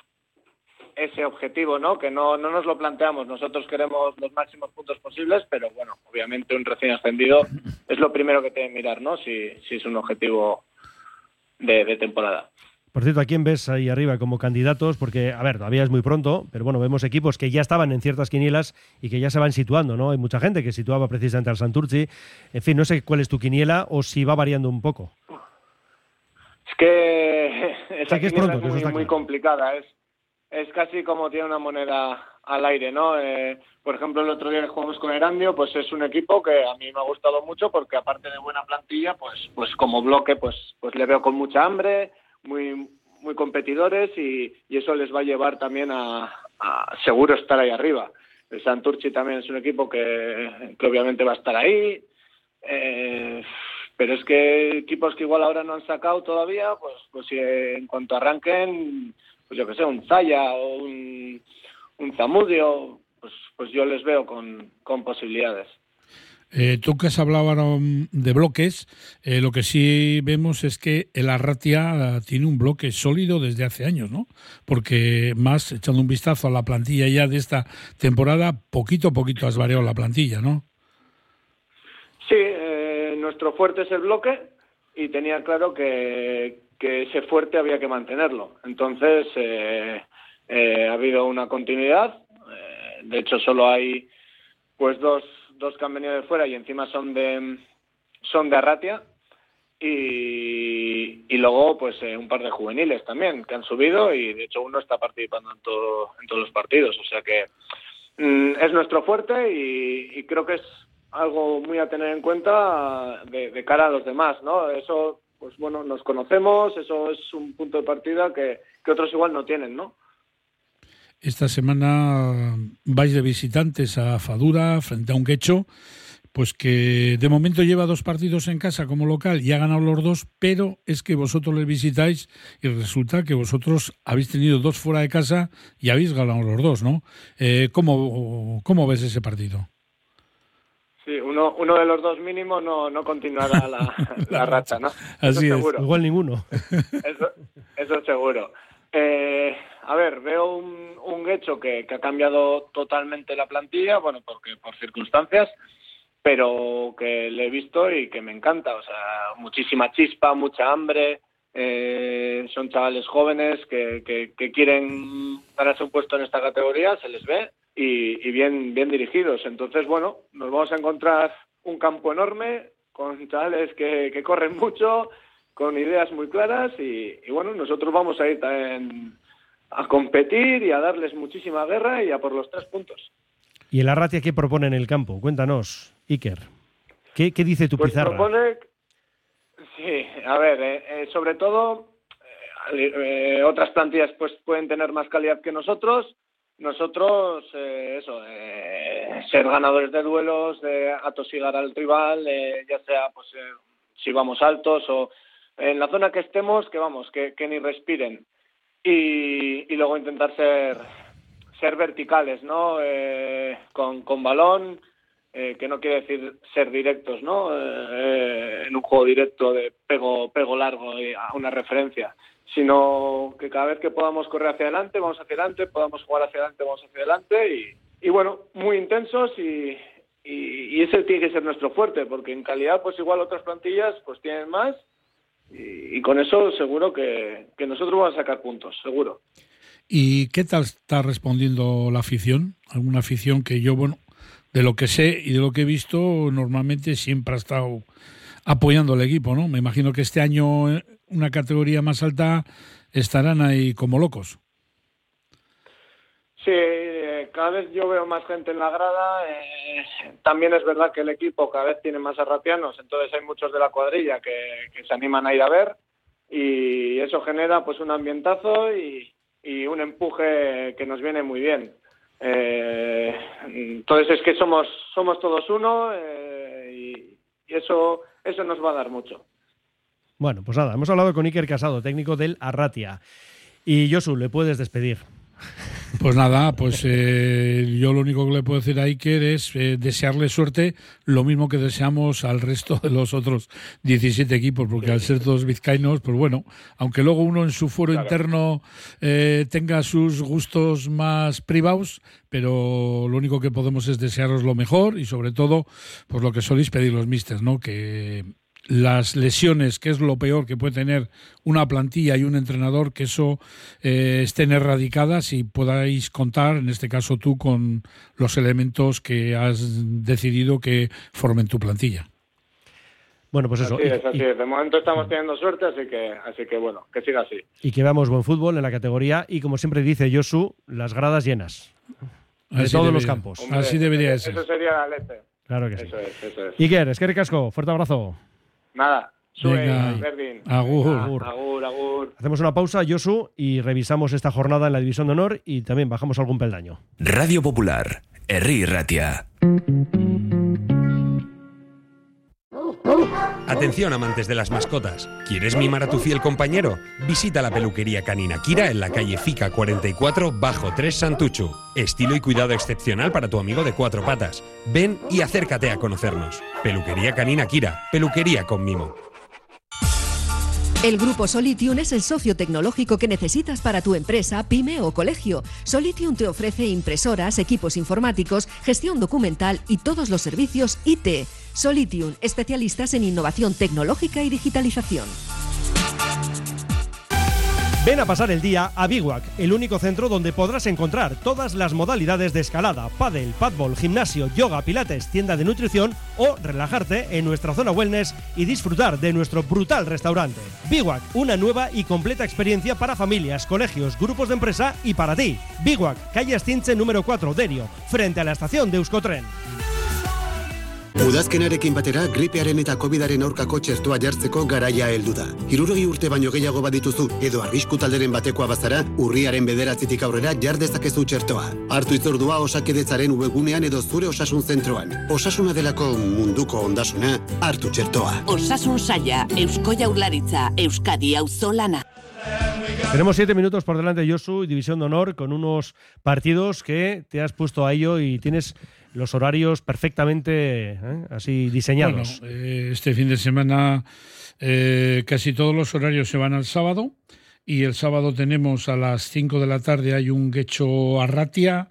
ese objetivo, ¿no? Que no, no nos lo planteamos. Nosotros queremos los máximos puntos posibles, pero bueno, obviamente un recién ascendido es lo primero que tiene que mirar, ¿no? Si, si es un objetivo de, de temporada. Por cierto, ¿a quién ves ahí arriba como candidatos? Porque, a ver, todavía es muy pronto, pero bueno, vemos equipos que ya estaban en ciertas quinielas y que ya se van situando, ¿no? Hay mucha gente que situaba precisamente al Santurtzi. En fin, no sé cuál es tu quiniela o si va variando un poco. Es que esa Sí, que es quiniela pronto, que es eso muy, está muy claro. complicada. Es, es casi como tiene una moneda al aire, ¿no? Eh, por ejemplo, el otro día que jugamos con Erandio, pues es un equipo que a mí me ha gustado mucho porque aparte de buena plantilla, pues, pues como bloque, pues, pues le veo con mucha hambre, muy muy competidores y, y eso les va a llevar también a, a seguro estar ahí arriba. El Santurtzi también es un equipo que, que obviamente va a estar ahí, eh, pero es que equipos que igual ahora no han sacado todavía, pues pues si en cuanto arranquen, pues yo que sé, un Zaya o un, un Zamudio, pues pues yo les veo con, con posibilidades. Eh, tú que has hablado ahora um, de bloques, eh, lo que sí vemos es que el Arratia tiene un bloque sólido desde hace años, ¿no? Porque más, echando un vistazo a la plantilla ya de esta temporada, poquito a poquito has variado la plantilla, ¿no? Sí, eh, nuestro fuerte es el bloque y tenía claro que, que ese fuerte había que mantenerlo. Entonces, eh, eh, ha habido una continuidad. Eh, de hecho, solo hay pues dos dos que han venido de fuera y encima son de son de Arratia y, y luego pues eh, un par de juveniles también que han subido y de hecho uno está participando en todo en todos los partidos, o sea que mm, es nuestro fuerte y, y creo que es algo muy a tener en cuenta de, de cara a los demás, ¿no? Eso pues bueno, nos conocemos, eso es un punto de partida que, que otros igual no tienen, ¿no? Esta semana vais de visitantes a Fadura frente a un Quecho, pues que de momento lleva dos partidos en casa como local y ha ganado los dos, pero es que vosotros les visitáis y resulta que vosotros habéis tenido dos fuera de casa y habéis ganado los dos, ¿no? Eh, ¿cómo, ¿Cómo ves ese partido? Sí, uno, uno de los dos mínimo no, no continuará la, la racha, ¿no? Así eso es, seguro. Igual ninguno. Eso, eso seguro. Eh, a ver, veo un, un hecho que, que ha cambiado totalmente la plantilla, bueno, porque por circunstancias, pero que le he visto y que me encanta. O sea, muchísima chispa, mucha hambre, eh, son chavales jóvenes que, que, que quieren ganarse un puesto en esta categoría, se les ve, y, y bien, bien dirigidos. Entonces, bueno, nos vamos a encontrar un campo enorme con chavales que, que corren mucho, con ideas muy claras y, y bueno, nosotros vamos a ir también a competir y a darles muchísima guerra y a por los tres puntos. ¿Y el Arratia qué propone en el campo? Cuéntanos, Iker. ¿Qué, qué dice tu Pues pizarra? propone, sí, a ver, eh, eh, sobre todo eh, eh, otras plantillas pues pueden tener más calidad que nosotros. Nosotros, eh, eso, eh, ser ganadores de duelos, de atosigar al rival, eh, ya sea pues eh, si vamos altos o en la zona que estemos, que vamos, que, que ni respiren. Y, y luego intentar ser ser verticales, ¿no? Eh, con, con balón, eh, que no quiere decir ser directos, ¿no? Eh, en un juego directo de pego, pego largo y a una referencia, sino que cada vez que podamos correr hacia adelante, vamos hacia adelante, podamos jugar hacia adelante, vamos hacia adelante y, y bueno, muy intensos y, y, y ese tiene que ser nuestro fuerte, porque en calidad pues igual otras plantillas pues tienen más y, y con eso seguro que, que nosotros vamos a sacar puntos, seguro. ¿Y qué tal está respondiendo la afición? ¿Alguna afición que yo, bueno, de lo que sé y de lo que he visto, normalmente siempre ha estado apoyando al equipo, ¿no? Me imagino que este año, una categoría más alta, estarán ahí como locos. Sí, cada vez yo veo más gente en la grada. Eh, también es verdad que el equipo cada vez tiene más arratianos, entonces hay muchos de la cuadrilla que, que se animan a ir a ver y eso genera pues un ambientazo y, y un empuje que nos viene muy bien. Eh, entonces es que somos somos todos uno eh, y, y eso eso nos va a dar mucho. Bueno, pues nada, hemos hablado con Iker Casado, técnico del Arratia. Y Josu, le puedes despedir. Pues nada, pues eh, yo lo único que le puedo decir a Iker es eh, desearle suerte, lo mismo que deseamos al resto de los otros diecisiete equipos, porque al ser todos vizcaínos, pues bueno, aunque luego uno en su foro claro. interno eh, tenga sus gustos más privados, pero lo único que podemos es desearos lo mejor y sobre todo, pues lo que soléis pedir los místers, ¿no? Que las lesiones, que es lo peor que puede tener una plantilla y un entrenador, que eso eh, estén erradicadas y podáis contar, en este caso tú, con los elementos que has decidido que formen tu plantilla. Bueno, pues eso. Así es, así es. De momento estamos teniendo suerte, así que, así que bueno, que siga así. Y que veamos buen fútbol en la categoría y, como siempre dice Josu, las gradas llenas. De así todos debería, los campos. Hombre, así debería ser. Eso sería la leche. Claro que sí. Eso es, eso es. Iker, eskerrik asko, fuerte abrazo. Nada, sube, Venga, Berdin. agur. Agur, agur, agur. Hacemos una pausa, Josu, y revisamos esta jornada en la División de Honor y también bajamos algún peldaño. Radio Popular, Herri Ratia. Atención, amantes de las mascotas. ¿Quieres mimar a tu fiel compañero? Visita la peluquería canina Kira en la calle Fica cuarenta y cuatro, bajo tres Santuchu. Estilo y cuidado excepcional para tu amigo de cuatro patas. Ven y acércate a conocernos. Peluquería canina Kira, peluquería con mimo. El grupo Solitium es el socio tecnológico que necesitas para tu empresa, pyme o colegio. Solitium te ofrece impresoras, equipos informáticos, gestión documental y todos los servicios I T. Solitium, especialistas en innovación tecnológica y digitalización. Ven a pasar el día a Biwak, el único centro donde podrás encontrar todas las modalidades de escalada, pádel, padbol, gimnasio, yoga, pilates, tienda de nutrición o relajarte en nuestra zona wellness y disfrutar de nuestro brutal restaurante. Biwak, una nueva y completa experiencia para familias, colegios, grupos de empresa y para ti. Biwak, calle Astinche número cuatro, Derio, frente a la estación de Euskotren. Udazkenarekin batera, gripearen eta covidaren aurkako txertoa jartzeko garaia heldu da. Hirurogei urte baino gehiago badituzu edo arrisku talderen batekoa bazara, urriaren bederatzitik aurrera jar dezakezu txertoa. Hartu hitzordua Osakidetzaren webgunean edo zure osasun zentroan. Osasuna delako munduko ondasuna, hartu txertoa. Osasun saila, Eusko Jaurlaritza, Euskadi auzolana. Tenemos siete minutos por delante, Josu, y División de Honor, con unos partidos que te has puesto a ello y tienes los horarios perfectamente ¿eh? así diseñados. Bueno, eh, este fin de semana eh, casi todos los horarios se van al sábado y el sábado tenemos a las cinco de la tarde hay un Guecho Arratia,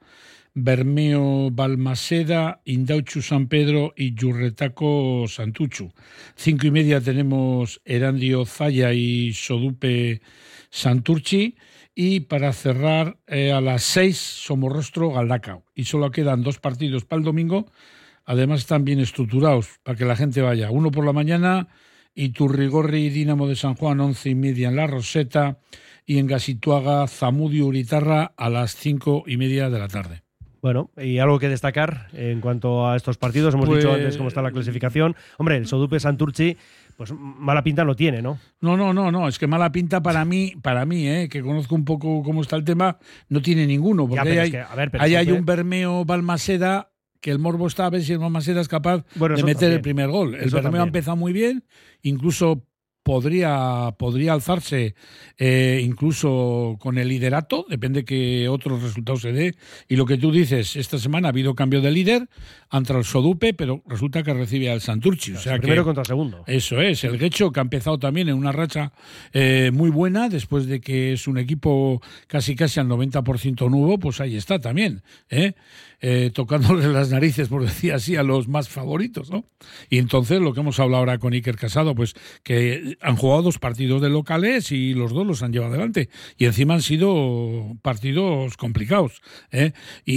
Bermeo Balmaseda, Indautxu San Pedro y Yurretaco Santuchu. Cinco y media tenemos Erandio Zaya y Sodupe Santurchi. Y para cerrar, eh, a las seis, Somorrostro Galdacao. Y solo quedan dos partidos para el domingo. Además están bien estructurados para que la gente vaya. Uno por la mañana, Iturrigorri Dinamo de San Juan, once y media en La Roseta. Y en Gasituaga, Zamudio Uritarra a las cinco y media de la tarde. Bueno, y algo que destacar en cuanto a estos partidos. Hemos pues... dicho antes cómo está la clasificación. Hombre, el Sodupe Santurchi, pues mala pinta no tiene, ¿no? No, no, no, no. Es que mala pinta para mí, para mí, eh, que conozco un poco cómo está el tema, no tiene ninguno. Porque ya, hay, que, ver, ahí hay un Bermeo Balmaseda que el morbo está a ver si el Balmaseda es capaz bueno, de meter también. el primer gol. El eso Bermeo también. ha empezado muy bien, incluso podría, podría alzarse eh, incluso con el liderato, depende que otros resultados se dé. Y lo que tú dices, esta semana ha habido cambio de líder, ha entrado el Sodupe, pero resulta que recibe al Santurchi. Claro, o sea primero que, contra segundo. Eso es, el Guecho, que ha empezado también en una racha eh, muy buena, después de que es un equipo casi casi al noventa por ciento nuevo, pues ahí está también, ¿eh? Eh, tocándole las narices, por decir así, a los más favoritos, ¿no? Y entonces, lo que hemos hablado ahora con Iker Casado, pues que han jugado dos partidos de locales y los dos los han llevado adelante. Y encima han sido partidos complicados. ¿eh?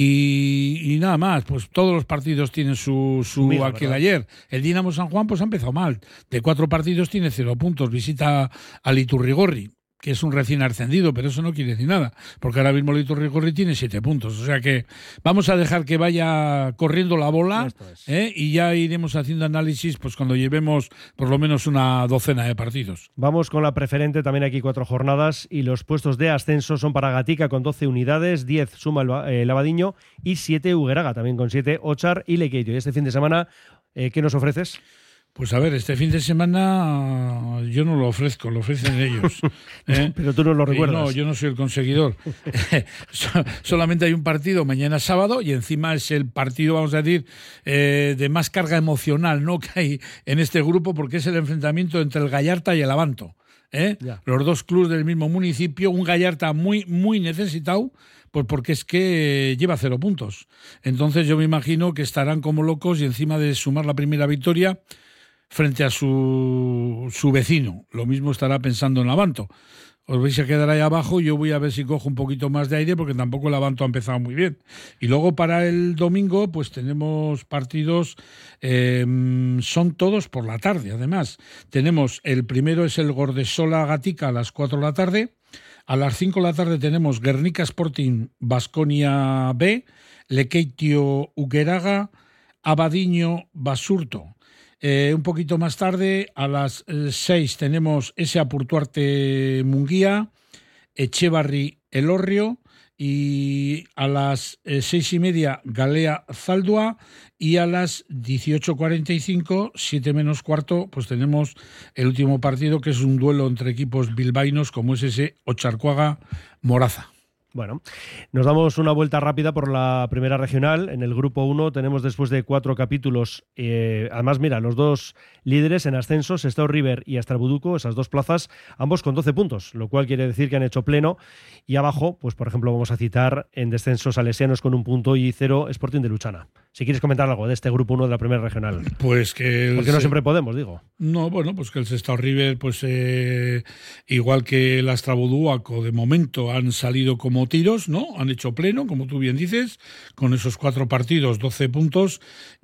Y, y nada más, pues todos los partidos tienen su, su Mira, aquel ¿verdad? ayer. El Dinamo San Juan pues ha empezado mal. De cuatro partidos tiene cero puntos. Visita al Iturrigorri, que es un recién ascendido, pero eso no quiere decir nada, porque ahora mismo el Iturrigorri tiene siete puntos. O sea que vamos a dejar que vaya corriendo la bola ¿eh? y ya iremos haciendo análisis pues cuando llevemos por lo menos una docena de partidos. Vamos con la preferente, también aquí cuatro jornadas y los puestos de ascenso son para Gatica con doce unidades, diez suma el, eh, Lavadiño y siete Hugueraga también con siete, Ochar y Lequeito. Y este fin de semana, eh, ¿qué nos ofreces? Pues a ver, este fin de semana yo no lo ofrezco, lo ofrecen ellos. ¿eh? Pero tú no lo Y recuerdas. No, yo no soy el conseguidor. Solamente hay un partido mañana sábado y encima es el partido, vamos a decir, eh, de más carga emocional, ¿no?, que hay en este grupo, porque es el enfrentamiento entre el Gallarta y el Abanto. ¿eh? Los dos clubes del mismo municipio, un Gallarta muy, muy necesitado, pues porque es que lleva cero puntos. Entonces yo me imagino que estarán como locos y encima de sumar la primera victoria frente a su, su vecino. Lo mismo estará pensando en Abanto. Os vais a quedar ahí abajo y yo voy a ver si cojo un poquito más de aire porque tampoco el Abanto ha empezado muy bien. Y luego para el domingo pues tenemos partidos, eh, son todos por la tarde además. Tenemos, el primero es el Gordesola Gatica a las cuatro de la tarde. A las cinco de la tarde tenemos Guernica Sporting Baskonia B, Lekeitio Hugueraga, Abadiño Basurto. Eh, un poquito más tarde, a las eh, seis, tenemos ese Apurtuarte Munguía, Echevarri Elorrio, y a las eh, seis y media, Galea Zaldua, y a las dieciocho cuarenta y cinco, siete menos cuarto, pues tenemos el último partido, que es un duelo entre equipos bilbaínos, como es ese Ocharcoaga Moraza. Bueno, nos damos una vuelta rápida por la primera regional. En el grupo uno tenemos, después de cuatro capítulos, eh, además, mira, los dos líderes en ascenso, Sestao River y Astrabuduco, esas dos plazas, ambos con doce puntos, lo cual quiere decir que han hecho pleno. Y abajo, pues por ejemplo, vamos a citar en descenso Salesianos con un punto y cero Sporting de Luchana. Si quieres comentar algo de este grupo uno de la primera regional. Pues que... Porque no siempre podemos, digo. No, bueno, pues que el Sestao River, pues eh, igual que el Astrabuduaco, de momento han salido como tiros, ¿no? Han hecho pleno, como tú bien dices, con esos cuatro partidos, doce puntos,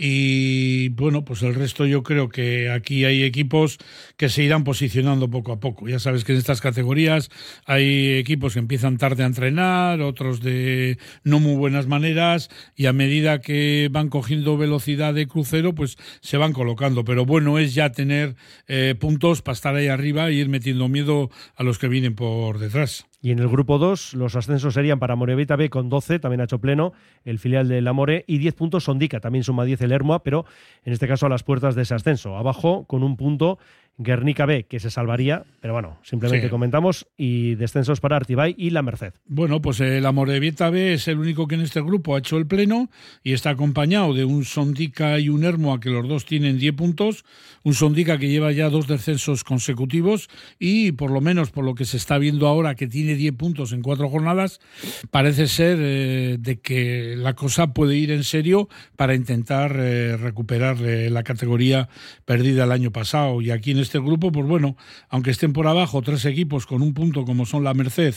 y bueno, pues el resto yo creo que aquí hay equipos que se irán posicionando poco a poco. Ya sabes que en estas categorías hay equipos que empiezan tarde a entrenar, otros de no muy buenas maneras, y a medida que van cogiendo velocidad de crucero, pues se van colocando. Pero bueno es ya tener eh, puntos para estar ahí arriba e ir metiendo miedo a los que vienen por detrás. Y en el grupo dos, los ascensos serían para Amorebieta B con doce, también ha hecho pleno, el filial del Amore, y diez puntos Sondica, también suma diez el Hermoa, pero en este caso a las puertas de ese ascenso. Abajo, con un punto, Guernica B, que se salvaría, pero bueno, simplemente sí. comentamos, y descensos para Artibay y La Merced. Bueno, pues el Amorebieta B es el único que en este grupo ha hecho el pleno y está acompañado de un Sondica y un Hermoa, que los dos tienen diez puntos, un Sondica que lleva ya dos descensos consecutivos y por lo menos por lo que se está viendo ahora, que tiene diez puntos en cuatro jornadas, parece ser eh, de que la cosa puede ir en serio para intentar eh, recuperar eh, la categoría perdida el año pasado. Y aquí en este grupo, pues bueno, aunque estén por abajo tres equipos con un punto como son La Merced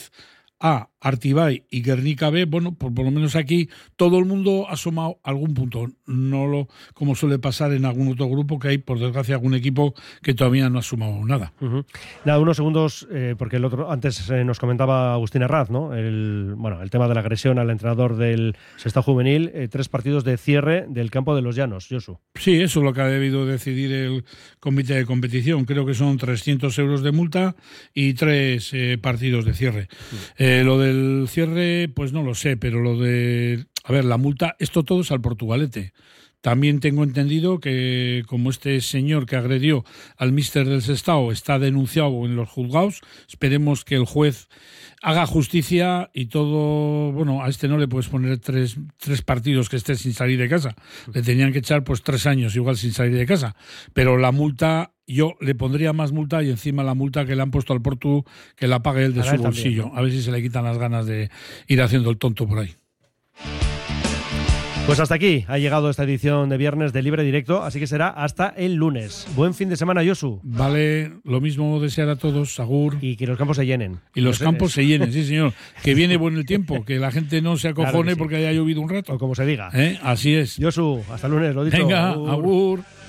A, Artibay y Guernica B, bueno, pues por lo menos aquí todo el mundo ha sumado algún punto, no lo como suele pasar en algún otro grupo, que hay por desgracia algún equipo que todavía no ha sumado nada. Uh-huh. Nada, unos segundos, eh, porque el otro antes eh, nos comentaba Agustín Herraz, ¿no? El, bueno, el tema de la agresión al entrenador del Sestao Juvenil, eh, tres partidos de cierre del campo de los Llanos, Josu. Sí, eso es lo que ha debido decidir el comité de competición. Creo que son trescientos euros de multa y tres eh, partidos de cierre. Uh-huh. Eh, lo de El cierre, pues no lo sé, pero lo de... A ver, la multa, esto todo es al Portugalete. También tengo entendido que como este señor que agredió al míster del Sestao está denunciado en los juzgados, esperemos que el juez haga justicia y todo... Bueno, a este no le puedes poner tres, tres partidos que esté sin salir de casa. Le tenían que echar pues tres años igual sin salir de casa. Pero la multa... Yo le pondría más multa y encima la multa que le han puesto al Portu, que la pague él de su bolsillo. A ver si se le quitan las ganas de ir haciendo el tonto por ahí. Pues hasta aquí ha llegado esta edición de viernes de Libre Directo, así que será hasta el lunes. Buen fin de semana, Josu. Vale, lo mismo desear a todos, agur. Y que los campos se llenen. Y los campos se llenen, sí señor. Que viene buen el tiempo, que la gente no se acojone claro sí. porque haya llovido un rato. O como se diga. ¿Eh? Así es. Josu, hasta el lunes, lo dicho. Venga, agur. agur.